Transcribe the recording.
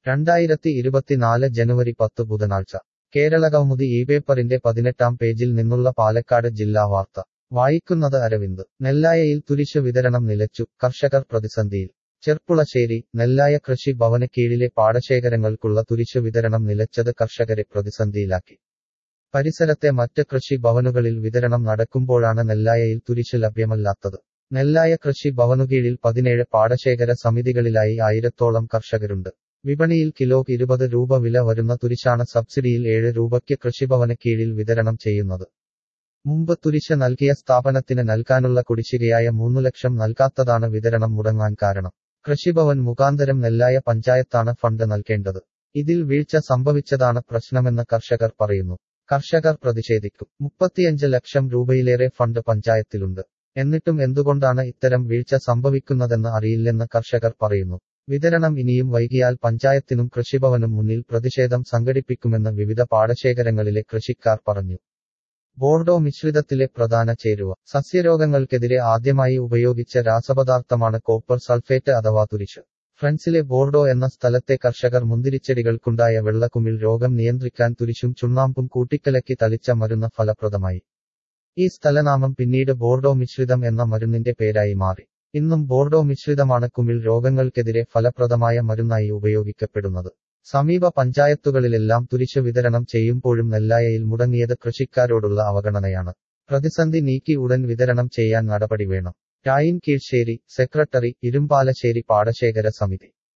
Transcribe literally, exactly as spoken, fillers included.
രണ്ടായിരത്തി ഇരുപത്തിനാല് ജനുവരി പത്ത് ബുധനാഴ്ച കേരളകൗമുദി ഈ പേപ്പറിന്റെ പതിനെട്ടാം പേജിൽ നിന്നുള്ള പാലക്കാട് ജില്ലാ വാർത്ത വായിക്കുന്നത് അരവിന്ദ് നെല്ലായയിൽ തുരിശ് വിതരണം നിലച്ചു കർഷകർ പ്രതിസന്ധിയിൽ ചെർപ്പുളശ്ശേരി നെല്ലായ കൃഷി ഭവന് കീഴിലെ പാടശേഖരങ്ങൾക്കുള്ള തുരിശ് വിതരണം നിലച്ചത് കർഷകരെ പ്രതിസന്ധിയിലാക്കി പരിസരത്തെ മറ്റ് കൃഷി ഭവനുകളിൽ വിതരണം നടക്കുമ്പോഴാണ് നെല്ലായയിൽ തുരിശ് ലഭ്യമല്ലാത്തത് നെല്ലായ കൃഷി ഭവനുകീഴിൽ പതിനേഴ് പാടശേഖര സമിതികളിലായി ആയിരത്തോളം കർഷകരുണ്ട് വിപണിയിൽ കിലോക്ക് ഇരുപത് രൂപ വില വരുന്ന തുരിശാണ് സബ്സിഡിയിൽ ഏഴ് രൂപയ്ക്ക് കൃഷിഭവന് കീഴിൽ വിതരണം ചെയ്യുന്നത് മുമ്പ് തുരിശ് നൽകിയ സ്ഥാപനത്തിന് നൽകാനുള്ള കുടിശ്ശികയായ മൂന്നു ലക്ഷം നൽകാത്തതാണ് വിതരണം മുടങ്ങാൻ കാരണം കൃഷിഭവൻ മുഖാന്തരം നെല്ലായ പഞ്ചായത്താണ് ഫണ്ട് നൽകേണ്ടത് ഇതിൽ വീഴ്ച സംഭവിച്ചതാണ് പ്രശ്നമെന്ന് കർഷകർ പറയുന്നു കർഷകർ പ്രതിഷേധിക്കും മുപ്പത്തിയഞ്ച് ലക്ഷം രൂപയിലേറെ ഫണ്ട് പഞ്ചായത്തിലുണ്ട് എന്നിട്ടും എന്തുകൊണ്ടാണ് ഇത്തരം വീഴ്ച സംഭവിക്കുന്നതെന്ന് അറിയില്ലെന്ന് കർഷകർ പറയുന്നു വിതരണം ഇനിയും വൈകിയാൽ പഞ്ചായത്തിനും കൃഷിഭവനും മുന്നിൽ പ്രതിഷേധം സംഘടിപ്പിക്കുമെന്ന് വിവിധ പാടശേഖരങ്ങളിലെ കൃഷിക്കാർ പറഞ്ഞു ബോർഡോ മിശ്രിതത്തിലെ പ്രധാന ചേരുവ സസ്യരോഗങ്ങൾക്കെതിരെ ആദ്യമായി ഉപയോഗിച്ച രാസപദാർത്ഥമാണ് കോപ്പർ സൾഫേറ്റ് അഥവാ തുരിശ് ഫ്രൻസിലെ ബോർഡോ എന്ന സ്ഥലത്തെ കർഷകർ മുന്തിരിച്ചെടികൾക്കുണ്ടായ വെള്ളക്കുമിൾ രോഗം നിയന്ത്രിക്കാൻ തുരിശും ചുണ്ണാമ്പും കൂട്ടിക്കലക്കി തളിച്ച മരുന്ന് ഫലപ്രദമായി ഈ സ്ഥലനാമം പിന്നീട് ബോർഡോ മിശ്രിതം എന്ന മരുന്നിന്റെ പേരായി മാറി ഇന്നും ബോർഡോ മിശ്രിതമാണ് കുമിൾ രോഗങ്ങൾക്കെതിരെ ഫലപ്രദമായ മരുന്നായി ഉപയോഗിക്കപ്പെടുന്നത് സമീപ പഞ്ചായത്തുകളിലെല്ലാം തുരിശ് വിതരണം ചെയ്യുമ്പോഴും നെല്ലായയിൽ മുടങ്ങിയത് കൃഷിക്കാരോടുള്ള അവഗണനയാണ് പ്രതിസന്ധി നീക്കി ഉടൻ വിതരണം ചെയ്യാൻ നടപടി വേണം രായിൻ കീഴ്ശ്ശേരി സെക്രട്ടറി ഇരുമ്പാലശ്ശേരി പാടശേഖര സമിതി